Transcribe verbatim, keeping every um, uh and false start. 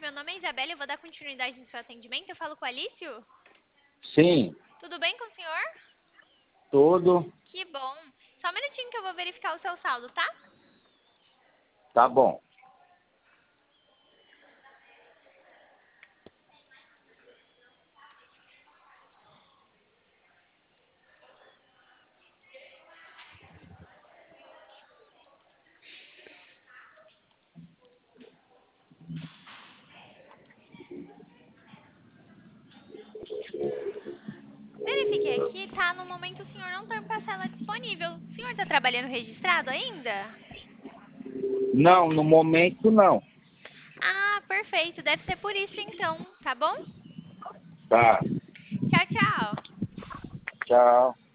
meu nome é Isabela e eu vou dar continuidade no seu atendimento. Eu falo com o Alício? Sim, Tudo bem com o senhor? tudo Que bom. Só um minutinho que eu vou verificar o seu saldo, tá? tá bom. Verifiquei aqui, tá? No momento o senhor não tem parcela disponível. O senhor tá trabalhando registrado ainda? Não, no momento não. Ah, perfeito. Deve ser por isso então, tá bom? Tá, Tchau, tchau. tchau.